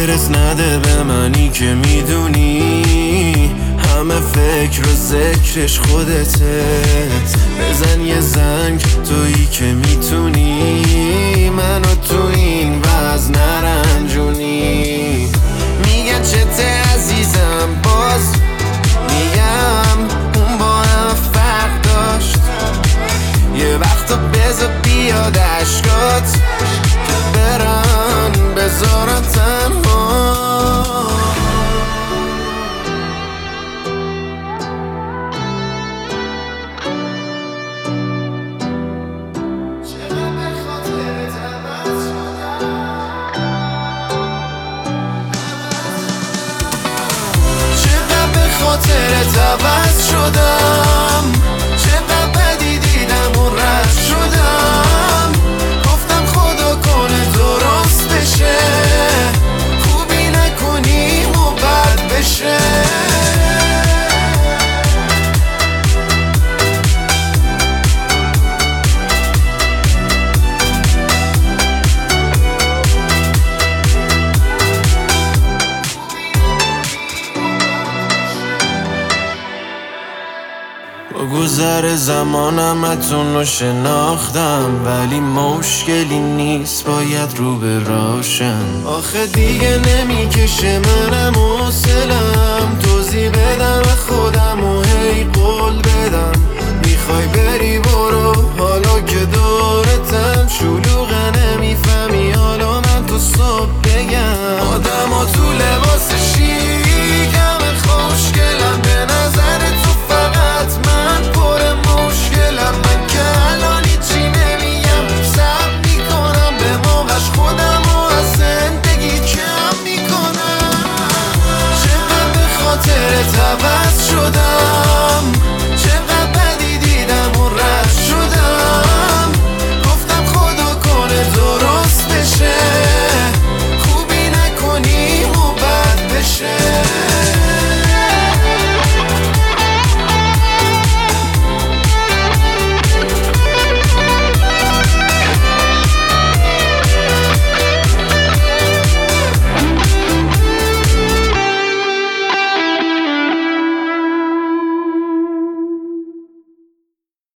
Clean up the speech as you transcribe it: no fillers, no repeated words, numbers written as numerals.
برس نده به منی که میدونی همه فکر و ذکرش خودته. بزن یه زنگ تویی که میتونی منو تو این وضع نرنجونی. میگن چته عزیزم باز میگم اون با هم فرق داشت. یه وقتا بذار بیاد عشقات که برن بذارن تنها. خاطرت عوض شدم، چقدر بدی دیدم و رد شدم. گفتم خدا کنه درست بشه، خوبی نکنیم و بد بشه. با گذر زمانم اتون رو شناختم، ولی مشکلی نیست باید رو به راشم. آخه دیگه نمیکشه منم حوصلم توضیح بدم به خودم و هی قول بدم. میخوای بری برو حالا که دورتم شلوغه نمیفهمی حالا من تو صبح بگم. آدم ها تو لباس شیک همه خوشگلم، به نظر تو فقط من پر مشکلم. من که الان هیچی نمیم صبر میکنم به موقعش خودم و از زندگی کم میکنم. چقدر به خاطرت